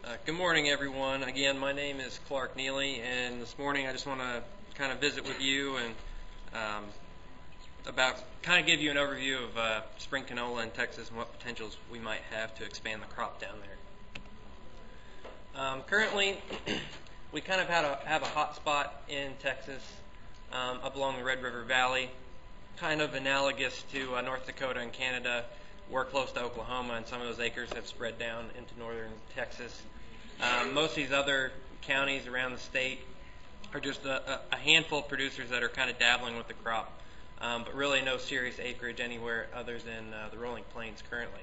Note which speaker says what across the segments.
Speaker 1: Good morning, everyone. Again, my name is Clark Neely, and this morning I just want to kind of visit with you and give you an overview of spring canola in Texas and what potentials we might have to expand the crop down there. Currently, we kind of have a hot spot in Texas up along the Red River Valley, kind of analogous to North Dakota and Canada. We're close to Oklahoma, and some of those acres have spread down into northern Texas. Most of these other counties around the state are just a handful of producers that are kind of dabbling with the crop, but really no serious acreage anywhere other than the Rolling Plains currently.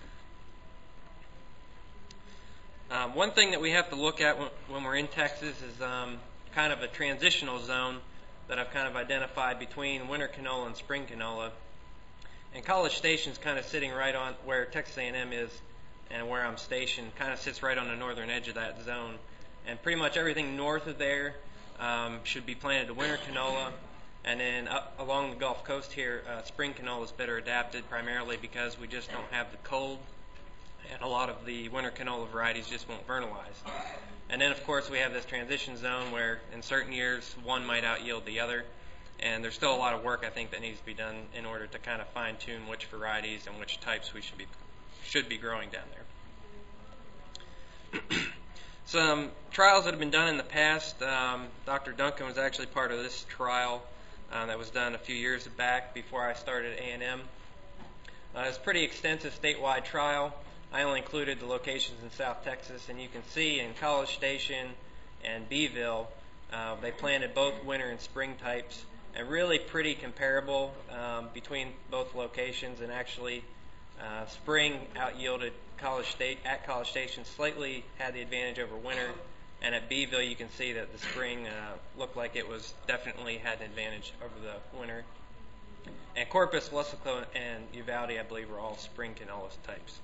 Speaker 1: One thing that we have to look at when we're in Texas is kind of a transitional zone that I've kind of identified between winter canola and spring canola. And College Station's kind of sitting right on where Texas A&M is and where I'm stationed, kind of sits right on the northern edge of that zone. And pretty much everything north of there should be planted to winter canola. And then up along the Gulf Coast here, spring canola is better adapted primarily because we just don't have the cold. And a lot of the winter canola varieties just won't vernalize. And then, of course, we have this transition zone where in certain years one might out-yield the other. And there's still a lot of work, I think, that needs to be done in order to kind of fine-tune which varieties and which types we should be growing down there. Some trials that have been done in the past. Dr. Duncan was actually part of this trial that was done a few years back before I started at A&M. It was a pretty extensive statewide trial. I only included the locations in South Texas, and you can see in College Station and Beeville, they planted both winter and spring types, and really pretty comparable between both locations. And actually, spring out-yielded College Station slightly had the advantage over winter, and at Beeville you can see that the spring looked like it was definitely had an advantage over the winter. And Corpus, Weslaco, and Uvalde, I believe, were all spring canola types.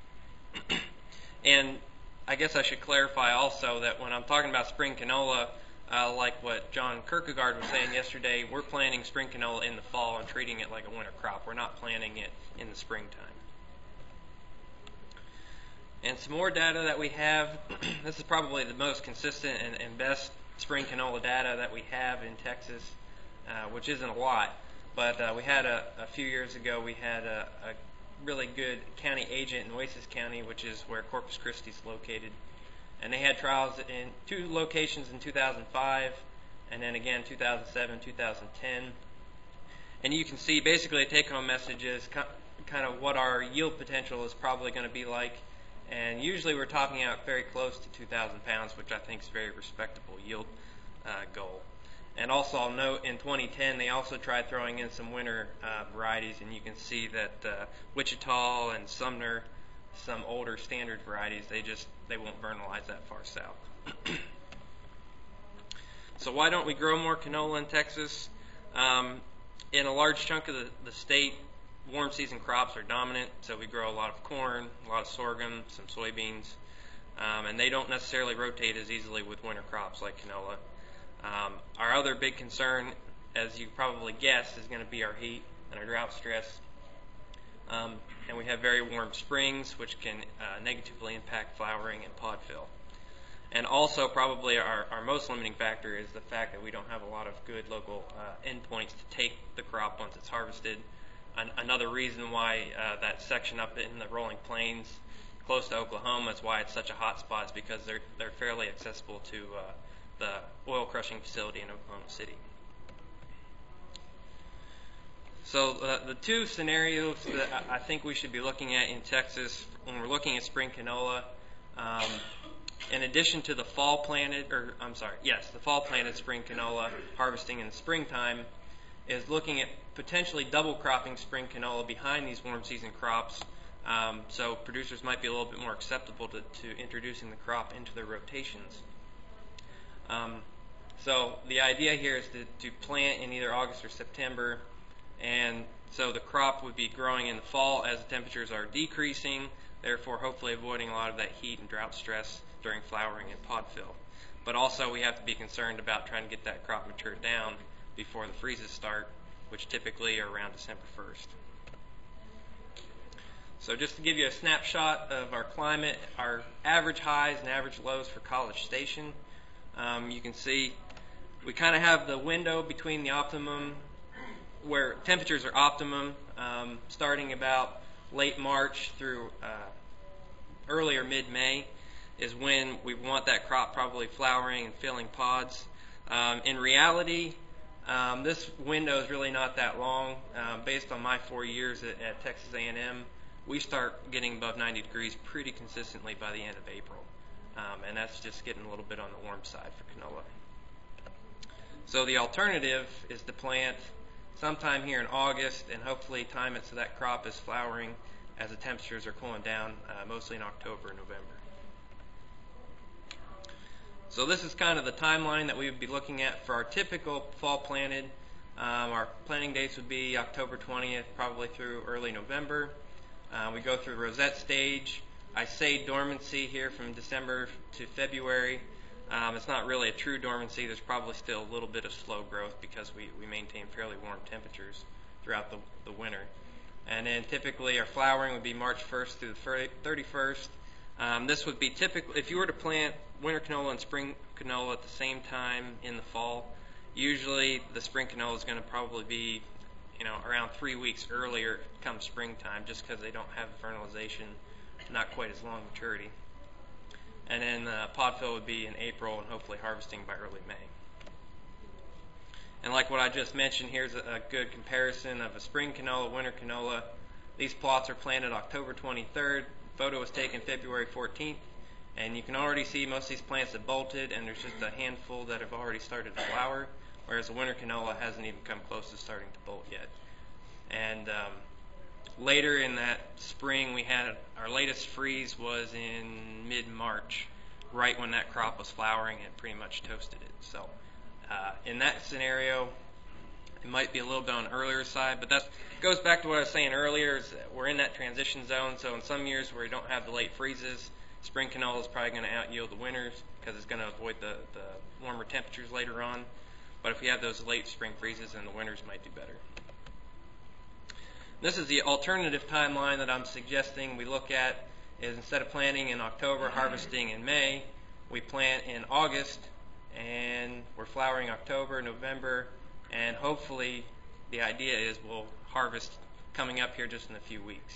Speaker 1: And I guess I should clarify also that when I'm talking about spring canola, like what John Kierkegaard was saying yesterday, we're planting spring canola in the fall and treating it like a winter crop. We're not planting it in the springtime. And some more data that we have. This is probably the most consistent and best spring canola data that we have in Texas, which isn't a lot. But we had a few years ago, we had a really good county agent in Oasis County, which is where Corpus Christi is located. And they had trials in 2 locations in 2005, and then again 2007, 2010. And you can see basically the take-home message is kind of what our yield potential is probably going to be like. And usually we're topping out very close to 2,000 pounds, which I think is a very respectable yield goal. And also I'll note in 2010 they also tried throwing in some winter varieties, and you can see that Wichita and Sumner, some older standard varieties, they won't vernalize that far south. So why don't we grow more canola in Texas? In a large chunk of the state, warm season crops are dominant, so we grow a lot of corn, a lot of sorghum, some soybeans, and they don't necessarily rotate as easily with winter crops like canola. Our other big concern, as you probably guessed, is going to be our heat and our drought stress. And we have very warm springs, which can negatively impact flowering and pod fill. And also probably our most limiting factor is the fact that we don't have a lot of good local endpoints to take the crop once it's harvested. Another reason why that section up in the Rolling Plains close to Oklahoma is why it's such a hot spot, is because they're fairly accessible to the oil crushing facility in Oklahoma City. So the 2 scenarios that I think we should be looking at in Texas when we're looking at spring canola, in addition to the fall planted spring canola harvesting in the springtime, is looking at potentially double cropping spring canola behind these warm season crops. So producers might be a little bit more acceptable to introducing the crop into their rotations. So the idea here is to plant in either August or September, and so the crop would be growing in the fall as the temperatures are decreasing, therefore hopefully avoiding a lot of that heat and drought stress during flowering and pod fill. But also we have to be concerned about trying to get that crop matured down before the freezes start, which typically are around December 1st. So just to give you a snapshot of our climate, our average highs and average lows for College Station, you can see we kind of have the window between the optimum, where temperatures are optimum, starting about late March through early or mid-May is when we want that crop probably flowering and filling pods. In reality, this window is really not that long. Based on my 4 years at Texas A&M, we start getting above 90 degrees pretty consistently by the end of April. And that's just getting a little bit on the warm side for canola. So the alternative is to plant sometime here in August and hopefully time it so that crop is flowering as the temperatures are cooling down, mostly in October and November. So this is kind of the timeline that we would be looking at for our typical fall planted. Our planting dates would be October 20th, probably through early November. We go through the rosette stage. I say dormancy here from December to February. It's not really a true dormancy. There's probably still a little bit of slow growth because we maintain fairly warm temperatures throughout the winter. And then typically our flowering would be March 1st through the 31st. This would be typical if you were to plant winter canola and spring canola at the same time in the fall. Usually the spring canola is going to probably be around 3 weeks earlier come springtime, just because they don't have fertilization, not quite as long maturity. And then pod fill would be in April and hopefully harvesting by early May. And like what I just mentioned, here's a good comparison of a spring canola, winter canola. These plots are planted October 23rd. Photo was taken February 14th. And you can already see most of these plants have bolted, and there's just a handful that have already started to flower, whereas the winter canola hasn't even come close to starting to bolt yet. And later in that spring, we had our latest freeze was in mid-March, right when that crop was flowering and pretty much toasted it. So in that scenario, it might be a little bit on the earlier side, but that goes back to what I was saying earlier, is that we're in that transition zone. So in some years where we don't have the late freezes, spring canola is probably going to out-yield the winters because it's going to avoid the warmer temperatures later on. But if we have those late spring freezes, then the winters might do better. This is the alternative timeline that I'm suggesting we look at, is instead of planting in October, harvesting in May, we plant in August, and we're flowering October, November, and hopefully the idea is we'll harvest coming up here just in a few weeks.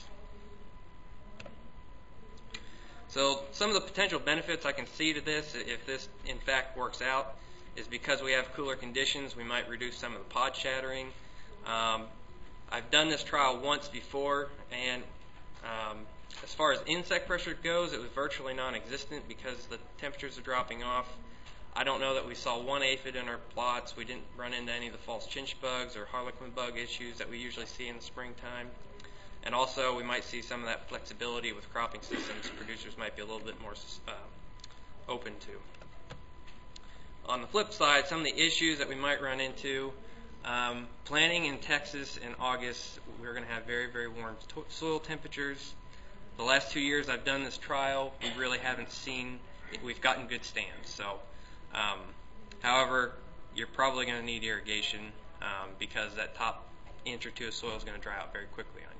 Speaker 1: So some of the potential benefits I can see to this, if this in fact works out, is because we have cooler conditions, we might reduce some of the pod shattering. I've done this trial once before, and as far as insect pressure goes, it was virtually non-existent because the temperatures are dropping off. I don't know that we saw one aphid in our plots. We didn't run into any of the false chinch bugs or harlequin bug issues that we usually see in the springtime. And also, we might see some of that flexibility with cropping systems producers might be a little bit more open to. On the flip side, some of the issues that we might run into, planting in Texas in August, we're going to have very, very warm soil temperatures. The last 2 years I've done this trial, we really haven't seen, we've gotten good stands. So, however, you're probably going to need irrigation because that top inch or two of soil is going to dry out very quickly on you.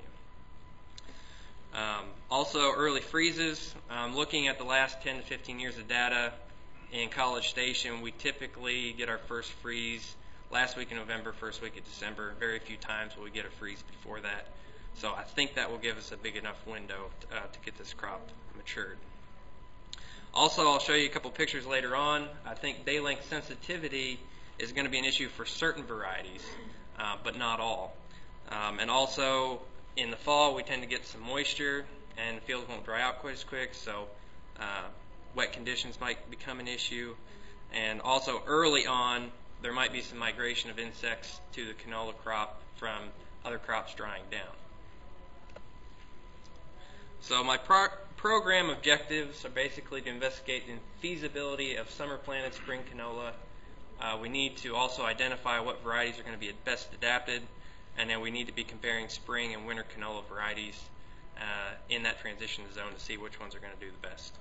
Speaker 1: Also, early freezes. Looking at the last 10 to 15 years of data in College Station, we typically get our first freeze last week in November, first week of December. Very few times will we get a freeze before that. So I think that will give us a big enough window to get this crop matured. Also, I'll show you a couple pictures later on. I think day length sensitivity is going to be an issue for certain varieties, but not all. And also, in the fall, we tend to get some moisture, and the fields won't dry out quite as quick, so wet conditions might become an issue. And also, early on, there might be some migration of insects to the canola crop from other crops drying down. So my program objectives are basically to investigate the feasibility of summer planted spring canola. We need to also identify what varieties are going to be best adapted, and then we need to be comparing spring and winter canola varieties in that transition zone to see which ones are going to do the best.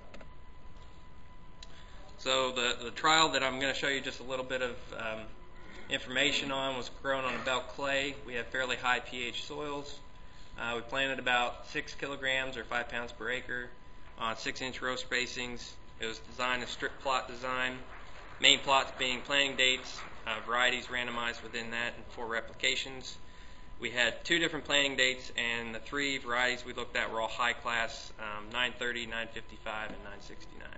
Speaker 1: So the trial that I'm going to show you just a little bit of information on was grown on a belt clay. We have fairly high pH soils. We planted about 6 kilograms or 5 pounds per acre on 6-inch row spacings. It was designed as strip plot design, main plots being planting dates, varieties randomized within that, and 4 replications. We had 2 different planting dates, and the 3 varieties we looked at were all high class, 930, 955, and 969.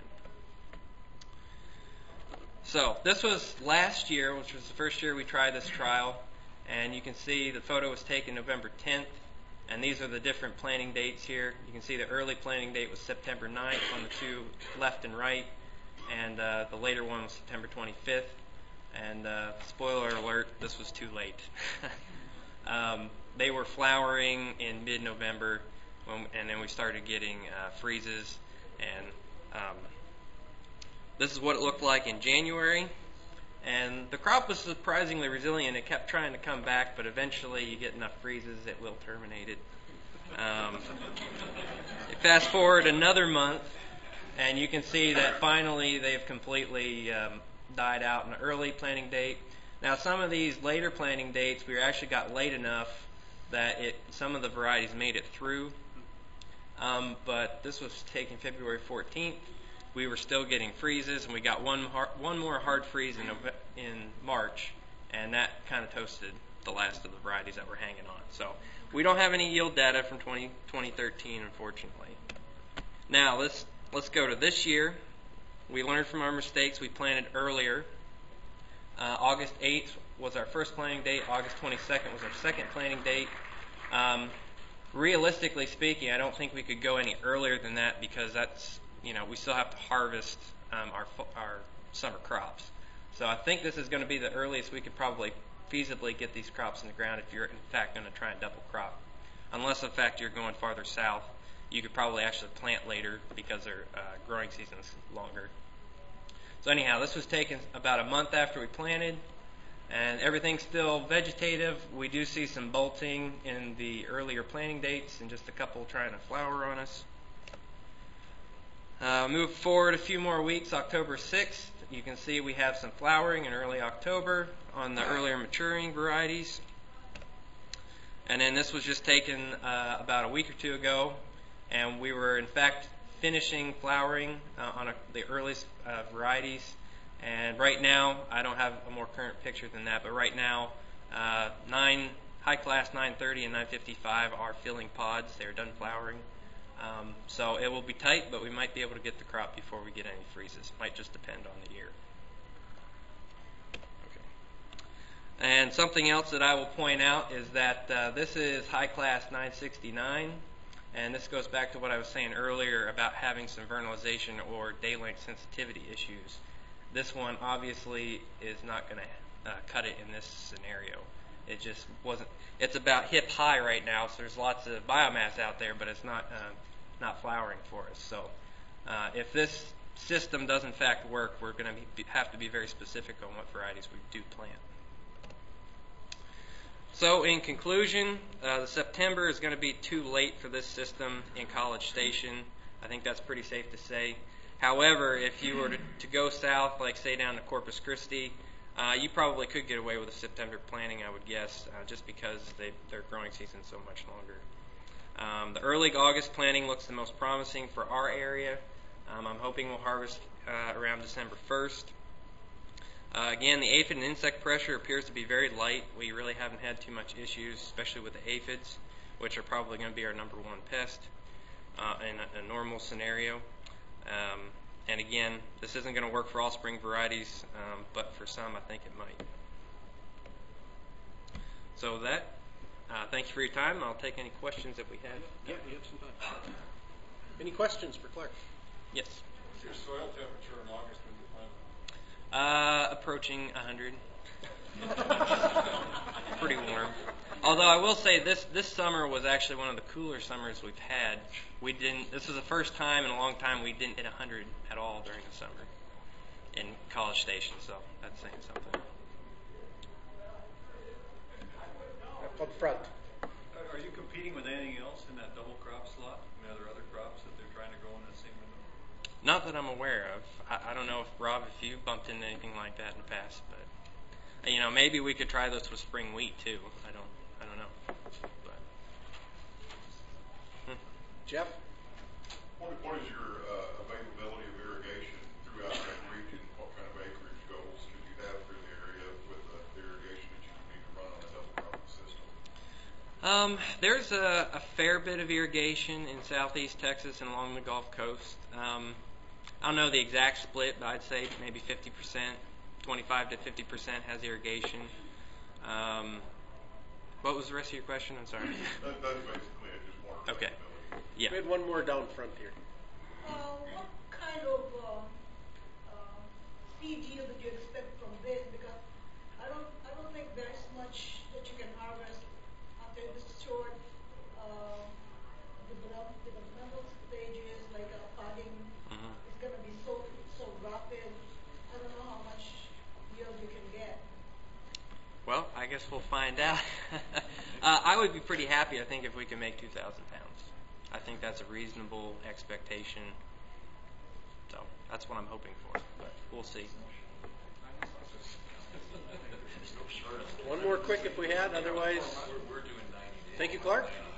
Speaker 1: So this was last year, which was the first year we tried this trial, and you can see the photo was taken November 10th, and these are the different planting dates here. You can see the early planting date was September 9th on the 2 left and right, and the later one was September 25th. And spoiler alert, this was too late. They were flowering in mid-November, and then we started getting freezes. And this is what it looked like in January. And the crop was surprisingly resilient. It kept trying to come back, but eventually you get enough freezes, it will terminate it. Fast forward another month, and you can see that finally they've completely died out in an early planting date. Now, some of these later planting dates, we actually got late enough that some of the varieties made it through. But this was taken February 14th. We were still getting freezes, and we got one more hard freeze in March, and that kind of toasted the last of the varieties that were hanging on. So we don't have any yield data from 2013, unfortunately. Now let's go to this year. We learned from our mistakes. We planted earlier. August 8th was our first planting date. August 22nd was our second planting date. Realistically speaking, I don't think we could go any earlier than that because we still have to harvest our summer crops. So I think this is going to be the earliest we could probably feasibly get these crops in the ground if you're in fact going to try and double crop. Unless in fact you're going farther south, you could probably actually plant later because their growing season is longer. So anyhow, this was taken about a month after we planted, and everything's still vegetative. We do see some bolting in the earlier planting dates and just a couple trying to flower on us. Move forward a few more weeks, October 6th. You can see we have some flowering in early October on the earlier maturing varieties. And then this was just taken about a week or 2 ago, and we were in fact finishing flowering on the earliest varieties. And right now, I don't have a more current picture than that, but right now, 9 high class 930 and 955 are filling pods. They're done flowering. So it will be tight, but we might be able to get the crop before we get any freezes. Might just depend on the year. Okay. And something else that I will point out is that this is high class 969, and this goes back to what I was saying earlier about having some vernalization or day length sensitivity issues. This one obviously is not going to cut it in this scenario. It just wasn't. It's about hip high right now, so there's lots of biomass out there, but it's not flowering for us. So if this system does in fact work, we're going to have to be very specific on what varieties we do plant. So in conclusion, the September is going to be too late for this system in College Station. I think that's pretty safe to say. However, if you were to go south, like say down to Corpus Christi, you probably could get away with a September planting, I would guess, just because their growing season is so much longer. The early August planting looks the most promising for our area. I'm hoping we'll harvest around December 1st. Again, the aphid and insect pressure appears to be very light. We really haven't had too much issues, especially with the aphids, which are probably going to be our number one pest in a normal scenario. And again, this isn't going to work for all spring varieties, but for some I think it might. So with that, thank you for your time. I'll take any questions that we have.
Speaker 2: Yeah, we have some time. Any questions for Clark?
Speaker 1: Yes.
Speaker 3: What's your soil temperature in August when you plant?
Speaker 1: Approaching 100. Pretty warm. Although I will say this summer was actually one of the cooler summers we've had. This was the first time in a long time we didn't hit 100 at all during the summer in College Station, so that's saying something.
Speaker 2: Up front.
Speaker 3: Are you competing with anything else in that double crop slot? I mean, are there other crops that they're trying to grow in that same window?
Speaker 1: Not that I'm aware of. I don't know if Rob, if you bumped into anything like that in the past, but maybe we could try this with spring wheat too. I don't know. But
Speaker 2: Jeff?
Speaker 4: What is your availability of irrigation throughout that region? What kind of acreage goals could you have through the area with the irrigation that you would need to run on a double cropping system?
Speaker 1: There's a fair bit of irrigation in southeast Texas and along the Gulf Coast. I don't know the exact split, but I'd say maybe 50%, 25 to 50% has irrigation. What was the rest of your question? I'm sorry.
Speaker 4: That's basically it, just more
Speaker 1: Okay.
Speaker 4: availability.
Speaker 1: Yeah.
Speaker 2: We had one more down front here.
Speaker 5: What kind of seed yield did you expect from this? Because I don't think there's much that you can harvest after this short developmental stages, like podding. It's going to be so rapid. I don't know how much yield you can get.
Speaker 1: Well, I guess we'll find out. I would be pretty happy, I think, if we can make 2,000 pounds. I think that's a reasonable expectation. So that's what I'm hoping for, but we'll see.
Speaker 2: One more quick if we had, otherwise.
Speaker 3: We're doing 90 days.
Speaker 2: Thank you, Clark.